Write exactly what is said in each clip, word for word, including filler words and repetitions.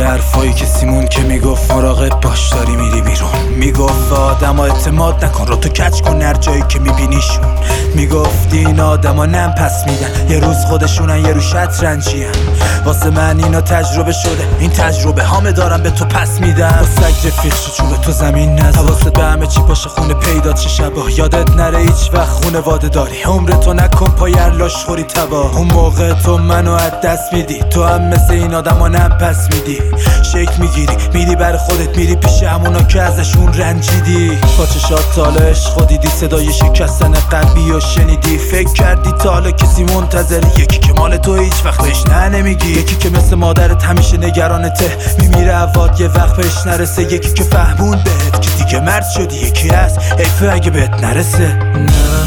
حرفایی که سیمون که میگفت مراقب باش داری میری بیرون. میگفت آدم ها اعتماد نکن، رو تو کچ کن هر جایی که میبینیشون. میگفت این آدم ها نم پس میدن، یه روز خودشونن یه رو شطرنجی ان. واسه من اینا تجربه شده، این تجربه هامه دارم به تو پس میدم. با سگ رفیق شو چوب تو زمین نزد، حواست به همه چی باشه خونه پیدات چه شبا. یادت نره هیچ وقت خونواده داری، عمر تو نکن پای هر لاش خوری تبا. اون موقع تو منو از دست میدی، تو هم مثل این آدم ها نم پس میدی. شک میگیری میری بر خودت، میری پیش همونا که ازشون رنجیدی. با چشات تالا عشق دیدی، صدای شکستن قلبی و شنیدی. فکر کردی تا حالا کسی منتظر یکی که مال تو هیچ وقت بهش نه نمیگی. یکی که مثل مادرت همیشه نگرانته، میمیره عواد یه وقت بهش نرسه. یکی که فهمون بهت که دیگه مرد شدی، یکی هست حیفه اگه بهت نرسه. نه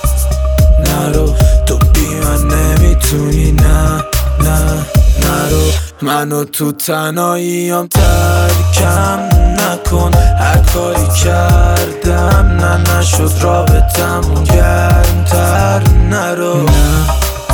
نرو تو بی من نمیتونی، نه نه نرو منو تو تنهاییم ترکم نکن. هر کاری کردم نه نشد رابطمون گرمتر. نرو نه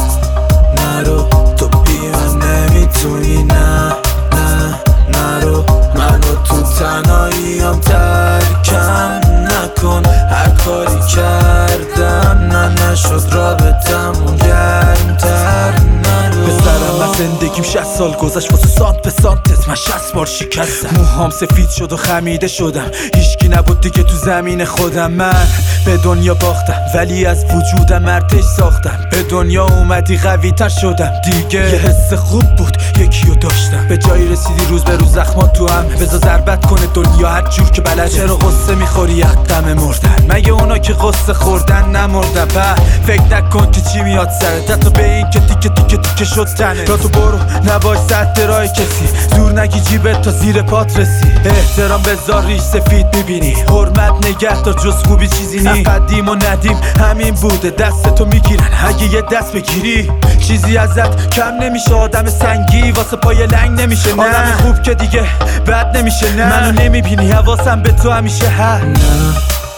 نرو تو بی من نمیتونی، نه نه نرو منو تو تنهاییم ترکم نکن. هر کاری کردم نه نشد رابطمون گرمتر. پسرم از زندگیم شصت سال گذشت، واسه سانت به سانتت من شصت بار شکستم. موهام سفید شد و خمیده شدم، هیچکی نبود دیگه تو زمین خودم. من به دنیا باختم ولی از وجودم ارتش ساختم. به دنیا اومدی قوی تر شدم دیگه. یه حس خوب بود یکیو داشتم، به جایی رسیدی روز به روز زخمات تو هم. بذار ضربت کنه دنیا هر جور که بلده. چرا قصه میخوری از غم مردن؟ مگه اونا که قصه خوردن نمردن؟ به فکر نکن که چی میاد سرت، حتی به این که تیکه تیکه تیکه شد تنه. تا تو برو نباش سد رای کسی، زور نگی جیبت تا زیر پات رسی. احترام بذار ریش سفید میبینی، حرمت نگه تا جز خوبی چیزی نی. قدیم و ندیم همین بوده، دست تو میگیرن اگه یه دست بگیری. چیزی ازت کم نمیشه، آدم سنگی واسه پای لنگ نمیشه. نه آدم خوب که دیگه بد نمیشه. نه منو نمیبینی حواسم به تو همیشه هست. نه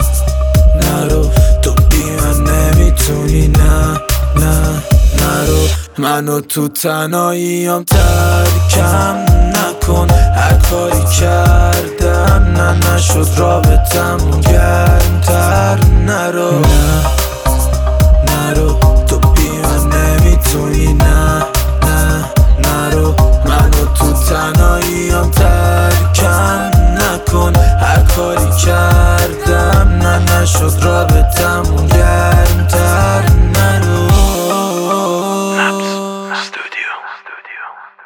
نرو تو بی من نمیتونی، نه نه نرو منو تو تنهاییم ترکم نکن. هر کاری کردم نه نشد رابطمون گرمتر. نرو نه نرو تو بی من نمیتونی، نه نه نرو منو تو تنهاییم ترکم نکن. هر کاری کردم نه نشد رابطمون گرمتر. نرو Studio. Studio.